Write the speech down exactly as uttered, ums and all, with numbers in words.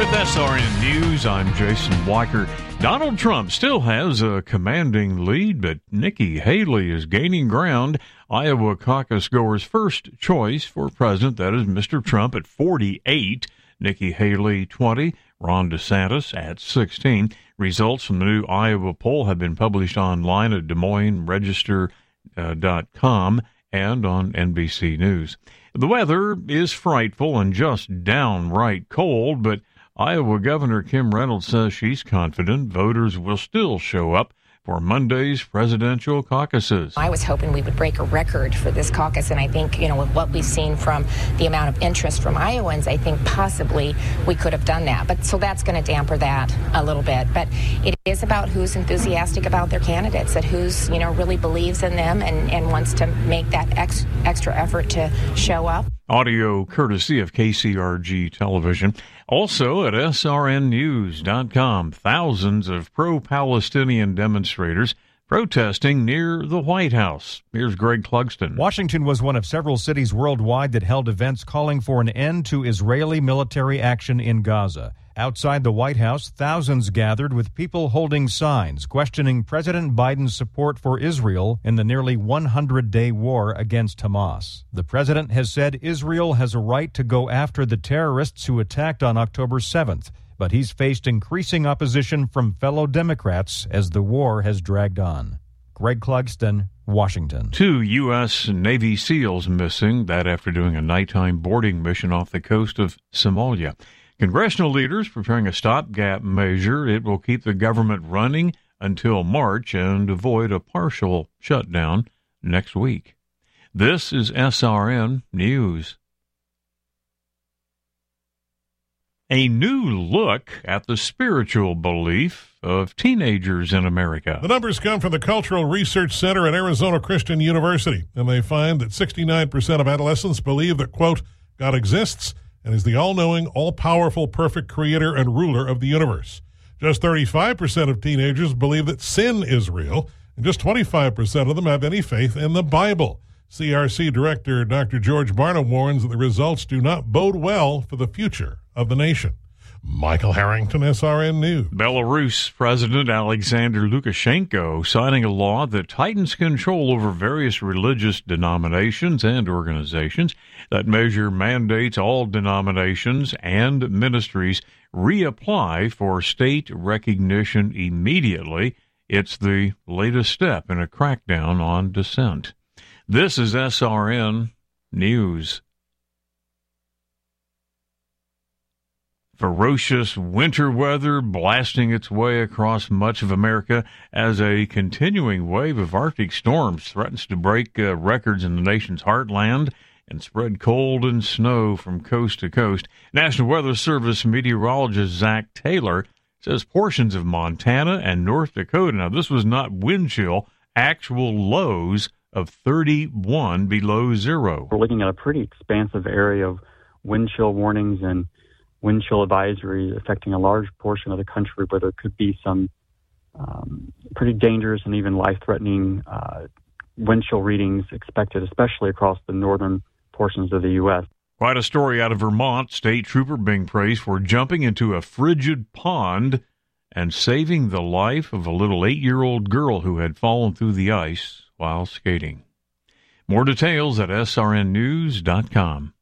With S R N News, I'm Jason Weicker. Donald Trump still has a commanding lead, but Nikki Haley is gaining ground. Iowa caucus goers' first choice for president, that is Mister Trump at forty-eight, Nikki Haley twenty, Ron DeSantis at sixteen. Results from the new Iowa poll have been published online at Des Moines Register dot com and on N B C News. The weather is frightful and just downright cold, but Iowa Governor Kim Reynolds says she's confident voters will still show up for Monday's presidential caucuses. I was hoping we would break a record for this caucus, and I think, you know, with what we've seen from the amount of interest from Iowans, I think possibly we could have done that. But so that's going to damper that a little bit. But it is about who's enthusiastic about their candidates, that who's, you know, really believes in them and, and wants to make that ex, extra effort to show up. Audio courtesy of K C R G Television. Also at S R N news dot com, thousands of pro-Palestinian demonstrators protesting near the White House. Here's Greg Clugston. Washington was one of several cities worldwide that held events calling for an end to Israeli military action in Gaza. Outside the White House, thousands gathered with people holding signs questioning President Biden's support for Israel in the nearly one hundred day war against Hamas. The president has said Israel has a right to go after the terrorists who attacked on October seventh, but he's faced increasing opposition from fellow Democrats as the war has dragged on. Greg Clugston, Washington. Two U S Navy SEALs missing, that after doing a nighttime boarding mission off the coast of Somalia. Congressional leaders preparing a stopgap measure. It will keep the government running until March and avoid a partial shutdown next week. This is S R N News. A new look at the spiritual belief of teenagers in America. The numbers come from the Cultural Research Center at Arizona Christian University, and they find that sixty-nine percent of adolescents believe that, quote, God exists and is the all-knowing, all-powerful, perfect creator and ruler of the universe. Just thirty-five percent of teenagers believe that sin is real, and just twenty-five percent of them have any faith in the Bible. C R C Director Doctor George Barnum warns that the results do not bode well for the future of the nation. Michael Harrington, S R N News. Belarus President Alexander Lukashenko signing a law that tightens control over various religious denominations and organizations. That measure mandates all denominations and ministries reapply for state recognition immediately. It's the latest step in a crackdown on dissent. This is S R N News. Ferocious winter weather blasting its way across much of America as a continuing wave of Arctic storms threatens to break uh, records in the nation's heartland and spread cold and snow from coast to coast. National Weather Service meteorologist Zach Taylor says portions of Montana and North Dakota, now this was not wind chill, actual lows of thirty-one below zero. We're looking at a pretty expansive area of wind chill warnings and wind chill advisories affecting a large portion of the country where there could be some um, pretty dangerous and even life-threatening uh, wind chill readings expected, especially across the northern portions of the U S. Quite a story out of Vermont. State trooper being praised for jumping into a frigid pond and saving the life of a little eight-year-old girl who had fallen through the ice while skating. More details at S R N news dot com.